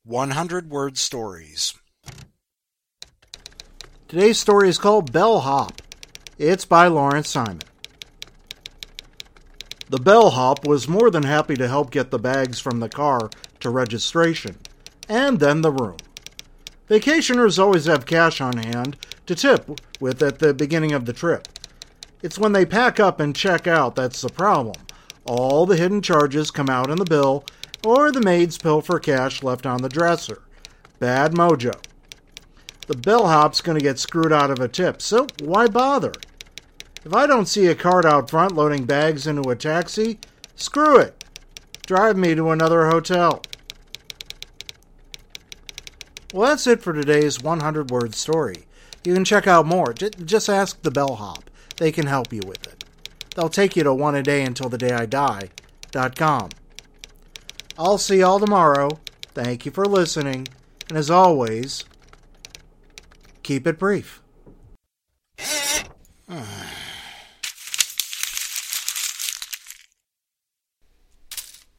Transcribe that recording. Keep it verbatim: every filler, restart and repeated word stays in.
one hundred word stories. Today's story is called Bellhop. It's by Lawrence Simon. The bellhop was more than happy to help get the bags from the car to registration, and then the room. Vacationers always have cash on hand to tip with at the beginning of the trip. It's when they pack up and check out that's the problem. All the hidden charges come out in the bill, or the maids pilfer cash left on the dresser. Bad mojo. The bellhop's going to get screwed out of a tip, so why bother? If I don't see a cart out front loading bags into a taxi, screw it. Drive me to another hotel. Well, that's it for today's one hundred word story. You can check out more. J- just ask the bellhop. They can help you with it. They'll take you to one a day until the day I die dot com. I'll see y'all tomorrow. Thank you for listening. And as always, keep it brief.